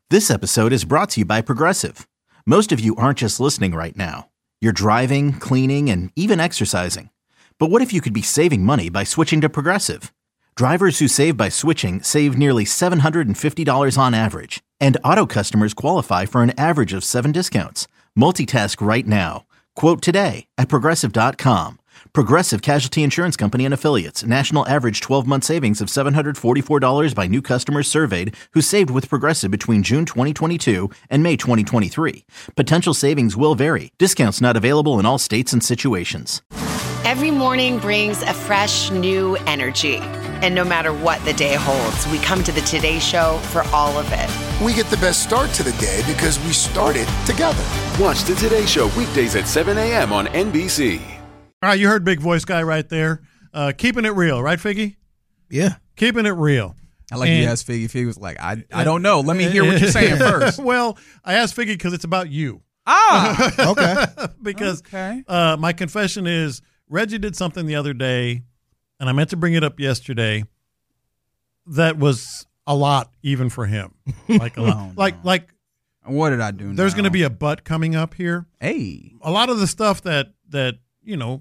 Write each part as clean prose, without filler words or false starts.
This episode is brought to you by Progressive. Most of you aren't just listening right now. You're driving, cleaning, and even exercising. But what if you could be saving money by switching to Progressive? Drivers who save by switching save nearly $750 on average. And auto customers qualify for an average of 7 discounts. Multitask right now. Quote today at Progressive.com. Progressive Casualty Insurance Company and Affiliates. National average 12-month savings of $744 by new customers surveyed who saved with Progressive between June 2022 and May 2023. Potential savings will vary. Discounts not available in all states and situations. Every morning brings a fresh, new energy. And no matter what the day holds, we come to the Today Show for all of it. We get the best start to the day because we started together. Watch the Today Show weekdays at 7 a.m. on NBC. All right, you heard Big Voice Guy right there. Keeping it real, right, Figgy? Yeah. Keeping it real. I like you asked Figgy. Figgy was like, I don't know. Let me hear what you're saying first. Well, I asked Figgy because it's about you. Okay. Because my confession is Reggie did something the other day, and I meant to bring it up yesterday, that was a lot even for him. Like a lot. Like what did I do now? There's going to be a butt coming up here. Hey. A lot of the stuff that you know,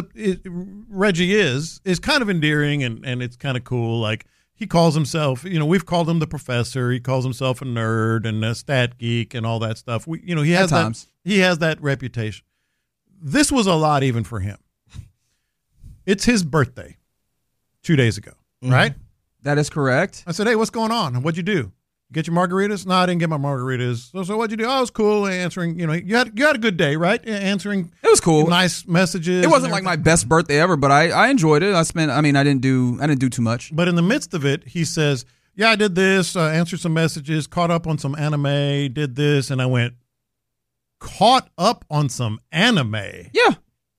Reggie is kind of endearing and it's kind of cool. Like he calls himself, you know, we've called him the professor. He calls himself a nerd and a stat geek and all that stuff. He has that reputation. This was a lot even for him. It's his birthday 2 days ago, right? That is correct. I said, hey, what's going on? What'd you do? Get your margaritas? No, I didn't get my margaritas. So what'd you do? Oh, it was cool answering, you had a good day, right? Answering. It was cool. Nice messages. It wasn't like my best birthday ever, but I enjoyed it. I didn't do too much. But in the midst of it, he says, yeah, I did this, answered some messages, caught up on some anime, did this, and I went, caught up on some anime? Yeah.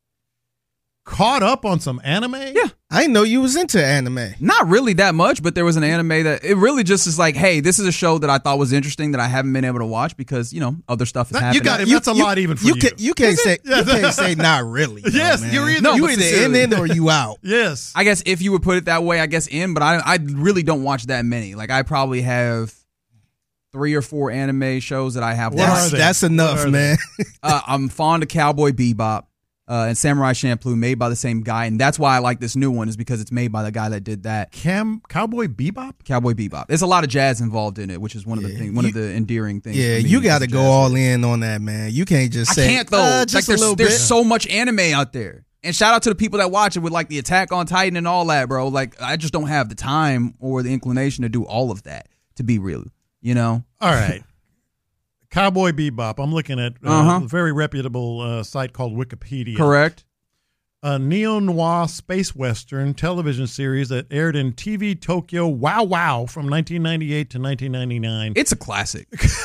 Caught up on some anime? Yeah. I didn't know you was into anime. Not really that much, but there was an anime that it really just is like, hey, this is a show that I thought was interesting that I haven't been able to watch because, other stuff is happening. You got it. That's a lot even for you. You can't say not really. Yes, man. you're either. You either in or you out. Yes. I guess if you would put it that way, I guess in, but I really don't watch that many. Like I probably have 3 or 4 anime shows that I have watched. That's enough, man. I'm fond of Cowboy Bebop. And Samurai Champloo, made by the same guy, and that's why I like this new one, is because it's made by the guy that did that. Cowboy Bebop? Cowboy Bebop. There's a lot of jazz involved in it, which is one of the endearing things. Yeah, you got to go all in on that, man. You can't just say. I can't though. Just like there's so much anime out there, and shout out to the people that watch it with like the Attack on Titan and all that, bro. Like I just don't have the time or the inclination to do all of that. To be real, All right. Cowboy Bebop. I'm looking at a very reputable site called Wikipedia. Correct. A neo-noir space western television series that aired in TV Tokyo Wow from 1998 to 1999. It's a classic.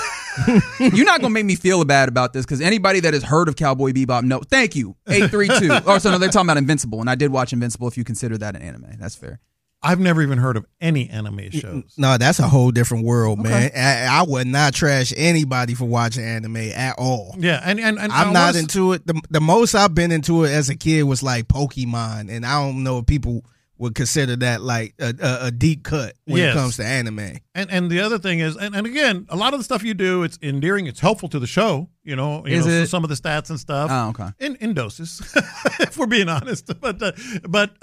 You're not going to make me feel bad about this because anybody that has heard of Cowboy Bebop knows. Thank you. 832. Oh, so no, they're talking about Invincible, and I did watch Invincible if you consider that an anime. That's fair. I've never even heard of any anime shows. No, that's a whole different world, man. I would not trash anybody for watching anime at all. Yeah, and I'm not into it. The most I've been into it as a kid was like Pokemon, and I don't know if people would consider that like a deep cut when it comes to anime. And the other thing is, and again, a lot of the stuff you do, it's endearing, it's helpful to the show. Some of the stats and stuff. Oh, okay. In doses, if we're being honest. But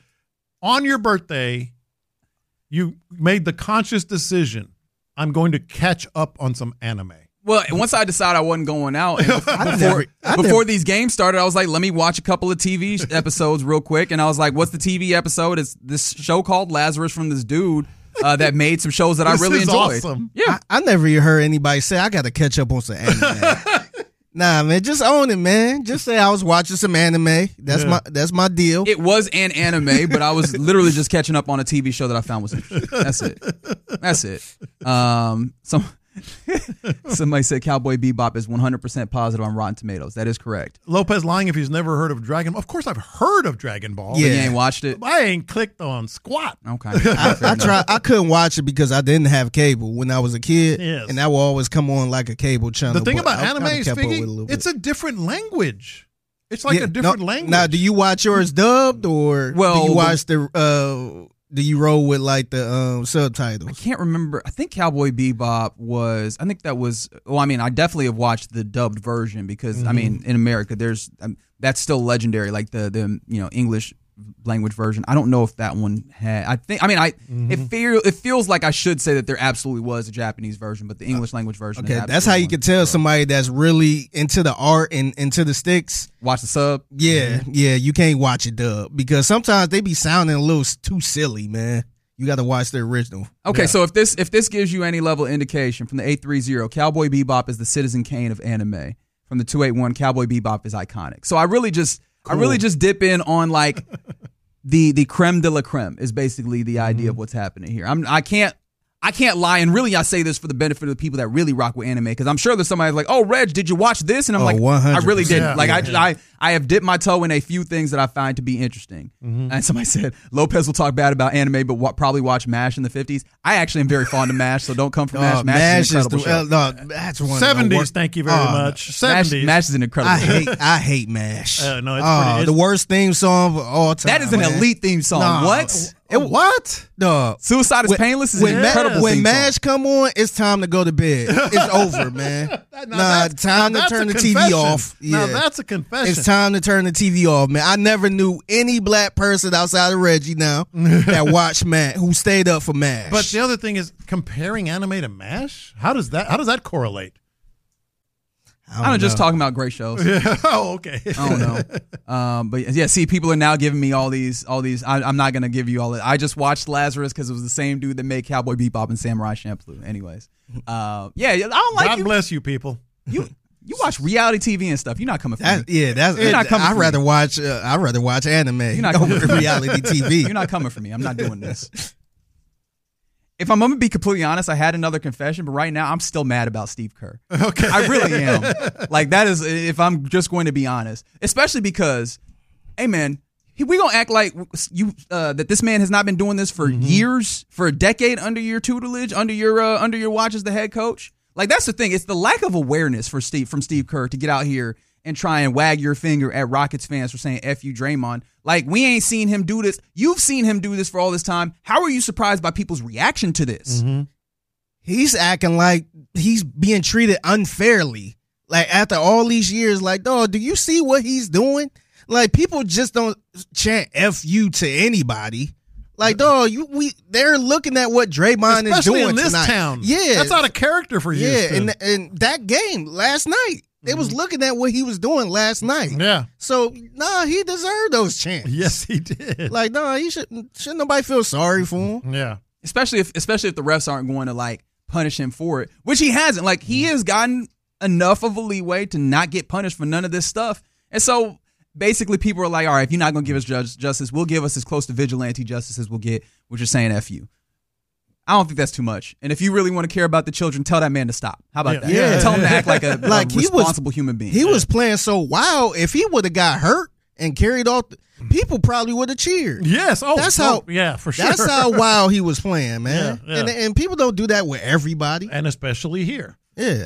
on your birthday, you made the conscious decision, I'm going to catch up on some anime. Well, once I decided I wasn't going out, before these games started, I was like, let me watch a couple of TV episodes real quick. And I was like, what's the TV episode? It's this show called Lazarus from this dude that made some shows that I really enjoyed. Awesome. Yeah. I never heard anybody say, I got to catch up on some anime. Nah, man, just own it, man. Just say I was watching some anime. That's my deal. It was an anime, but I was literally just catching up on a TV show that I found was interesting. That's it. Somebody said Cowboy Bebop is 100% positive on Rotten Tomatoes. That is correct. Lopez lying if he's never heard of Dragon Ball. Of course I've heard of Dragon Ball. Yeah. You ain't watched it? I ain't clicked on squat. Okay. I couldn't watch it because I didn't have cable when I was a kid. Yes. And that will always come on like a cable channel. The thing about anime is, Figgy, it's a different language. It's like a different language. Now, do you watch yours dubbed or do you watch the do you roll with like the subtitles? I can't remember. I think Cowboy Bebop was. I think that was. Well, I mean, I definitely have watched the dubbed version because I mean, in America, there's that's still legendary. Like the English language version. I don't know if that one had. I think. I mean, it feels like I should say that there absolutely was a Japanese version, but the English language version. Okay, that's how you can tell somebody that's really into the art and into the sticks. Watch the sub. Yeah, you can't watch it dub because sometimes they be sounding a little too silly, man. You got to watch the original. Okay, so if this gives you any level of indication from the 830, Cowboy Bebop is the Citizen Kane of anime. From the 281, Cowboy Bebop is iconic. So I really just dip in on like the creme de la creme is basically the idea of what's happening here. I can't lie, and really I say this for the benefit of the people that really rock with anime, because I'm sure there's somebody like, oh, Reg, did you watch this? And I'm like, 100%. I really didn't. I have dipped my toe in a few things that I find to be interesting. And somebody said, Lopez will talk bad about anime, but probably watch MASH in the 50s. I actually am very fond of MASH, so don't come for MASH. MASH is an incredible show. That's one 70s, thank you very much. 70s. MASH is an incredible show. I hate MASH. No, it's pretty. The worst theme song of all time. That is an elite theme song. Nah. What? What? No. Suicide is Painless is an incredible When theme MASH song. come on, it's time to go to bed. It's over, man. Time to turn the TV off. Now Yeah. that's a confession. It's time to turn the TV off, man. I never knew any black person outside of Reggie now that watched MASH, who stayed up for MASH. But the other thing is comparing anime to MASH. How does that correlate? I'm just talking about great shows. Oh, okay. I don't know. But yeah, see, people are now giving me all these. I'm not going to give you all that. I just watched Lazarus because it was the same dude that made Cowboy Bebop and Samurai Champloo. Anyways. I don't like God you. bless you, people. You watch reality TV and stuff. You're not coming for me. You're not coming. I'd rather watch anime over reality TV. You're not coming for me. I'm not doing this. If I'm going to be completely honest, I had another confession, but right now I'm still mad about Steve Kerr. Okay. I really am. Like, that is, if I'm just going to be honest. Especially because, hey, man, we going to act like that this man has not been doing this for years, for a decade under your tutelage, under your watch as the head coach. Like, that's the thing. It's the lack of awareness from Steve Kerr to get out here and try and wag your finger at Rockets fans for saying F you, Draymond. Like, we ain't seen him do this. You've seen him do this for all this time. How are you surprised by people's reaction to this? He's acting like he's being treated unfairly. Like, after all these years, like, dog, do you see what he's doing? Like, people just don't chant F you to anybody. Like, dog, they're looking at what Draymond is doing in this tonight. town. Yeah. That's out of character for you. Yeah, and that game last night, they was looking at what he was doing last night. Yeah. So, he deserved those chants. Yes, he did. Like, he shouldn't nobody feel sorry for him. Yeah. Especially if the refs aren't going to, like, punish him for it, which he hasn't. Like, he has gotten enough of a leeway to not get punished for none of this stuff. And so basically people are like, all right, if you're not going to give us justice, we'll give us as close to vigilante justice as we'll get, which is saying F you. I don't think that's too much. And if you really want to care about the children, tell that man to stop. How about that? Yeah. Tell him to act like a responsible human being. He was playing so wild. If he would have got hurt and carried off, people probably would have cheered. Yes. Oh, that's how. Yeah, for sure. That's how wild he was playing, man. Yeah. And people don't do that with everybody. And especially here. Yeah.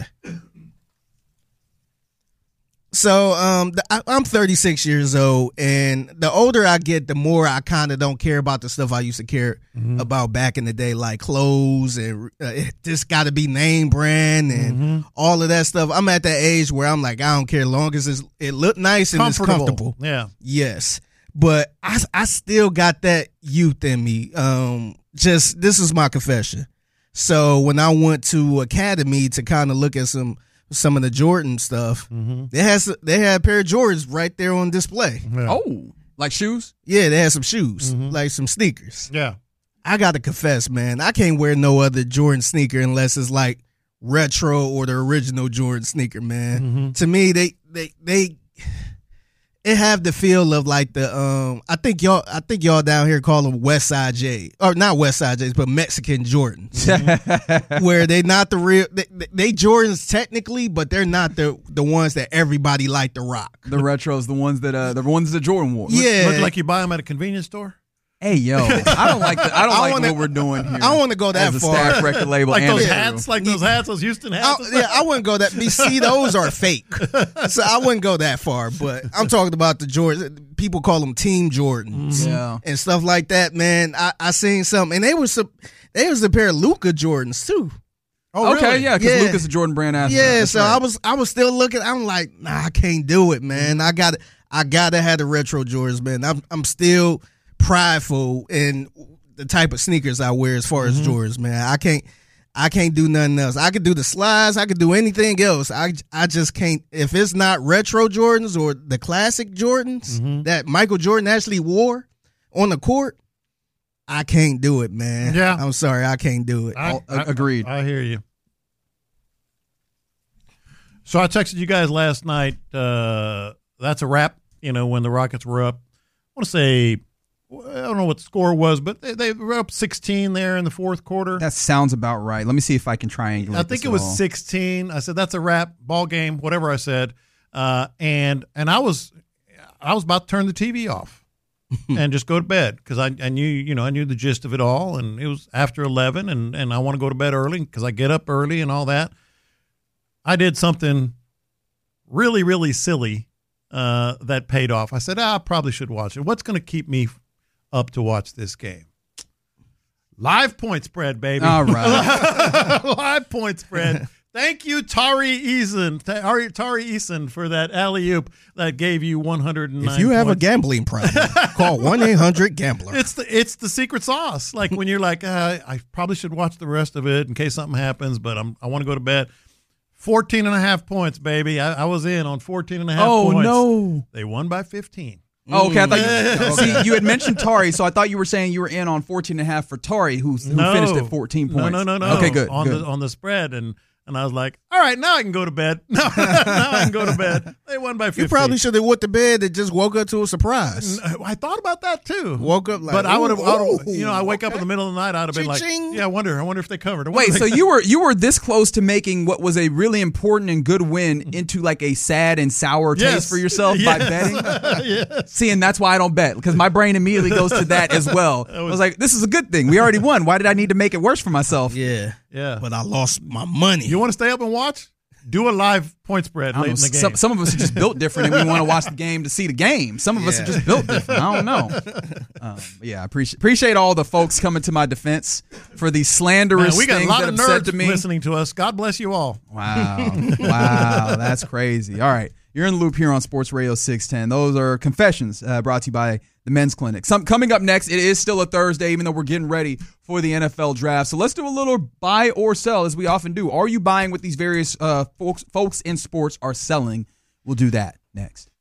So I'm 36 years old, and the older I get, the more I kind of don't care about the stuff I used to care about back in the day, like clothes and this got to be name brand and all of that stuff. I'm at that age where I'm like, I don't care, long as it look nice and it's comfortable. Yeah. Yes, but I still got that youth in me. This is my confession. So when I went to Academy to kind of look at some of the Jordan stuff, they had a pair of Jordans right there on display. Yeah. Oh, like shoes? Yeah, they had some shoes, like some sneakers. Yeah. I got to confess, man, I can't wear no other Jordan sneaker unless it's like retro or the original Jordan sneaker, man. To me, they have the feel of like the I think y'all down here call them West Side J, or not West Side J's, but Mexican Jordans, where they not the real they Jordans technically, but they're not the ones that everybody like to rock. The retros, the ones that Jordan wore. Yeah, Look like you buy them at a convenience store. Hey, yo, I don't like what we're doing here. I don't want to go that as a far. staff record label. Like those Andrew. hats, those Houston hats. I wouldn't go that. See, those are fake, so I wouldn't go that far. But I'm talking about the Jordans. People call them Team Jordans, and stuff like that. Man, I seen something, and they was a pair of Luka Jordans too. Oh, okay, really? yeah, because Luka's a Jordan Brand athlete. Yeah, That's so right. I was still looking. I'm like, nah, I can't do it, man. I gotta have the retro Jordans, man. I'm still prideful in the type of sneakers I wear as far as Jordans, man. I can't do nothing else. I could do the slides. I could do anything else. I just can't. If it's not retro Jordans or the classic Jordans that Michael Jordan actually wore on the court, I can't do it, man. Yeah. I'm sorry. I can't do it. Agreed. I hear you. So I texted you guys last night. That's a wrap. When the Rockets were up, I want to say, I don't know what the score was, but they were up 16 there in the fourth quarter. That sounds about right. Let me see if I can triangulate. I think it was 16. I said that's a wrap, ball game, whatever I said, and I was about to turn the TV off and just go to bed because I knew the gist of it all, and it was after 11, and I want to go to bed early because I get up early and all that. I did something really, really silly that paid off. I said, I probably should watch it. What's going to keep me up to watch this game? Live point spread, baby. All right. Live point spread. Thank you, Tari Eason, for that alley-oop that gave you 109 If you have a points. gambling problem, call 1-800-GAMBLER. It's the secret sauce. Like when you're like, I probably should watch the rest of it in case something happens, but I want to go to bed. 14.5 points, baby. I was in on 14.5 points. Oh, no. They won by 15. Oh, okay. I thought see, you had mentioned Tari, so I thought you were saying you were in on 14.5 for Tari, who finished at 14 points. No. Okay, good. On the spread, and I was like, all right, now I can go to bed. Now I can go to bed. They won by 15. You probably should have went to bed and just woke up to a surprise. I thought about that too. Woke up like, but I would have, ooh, I wake up in the middle of the night, I'd have been like, Ching. yeah, I wonder if they covered. Wait, so you were this close to making what was a really important and good win into like a sad and sour taste for yourself by betting? Yes. See, and that's why I don't bet, because my brain immediately goes to that as well. I was like, this is a good thing. We already won. Why did I need to make it worse for myself? Yeah. Yeah. But I lost my money. You want to stay up and watch? Do a live point spread late in the game. Some of us are just built different, and we want to watch the game to see the game. Some of us are just built different. I don't know. Yeah, I appreciate all the folks coming to my defense for these slanderous Man, we got a things lot that of have said to nerds me. listening to us. God bless you all. Wow, that's crazy. All right, you're in the loop here on Sports Radio 610. Those are confessions brought to you by the Men's Clinic. Coming up next, it is still a Thursday, even though we're getting ready for the NFL draft. So let's do a little buy or sell, as we often do. Are you buying what these various folks in sports are selling? We'll do that next.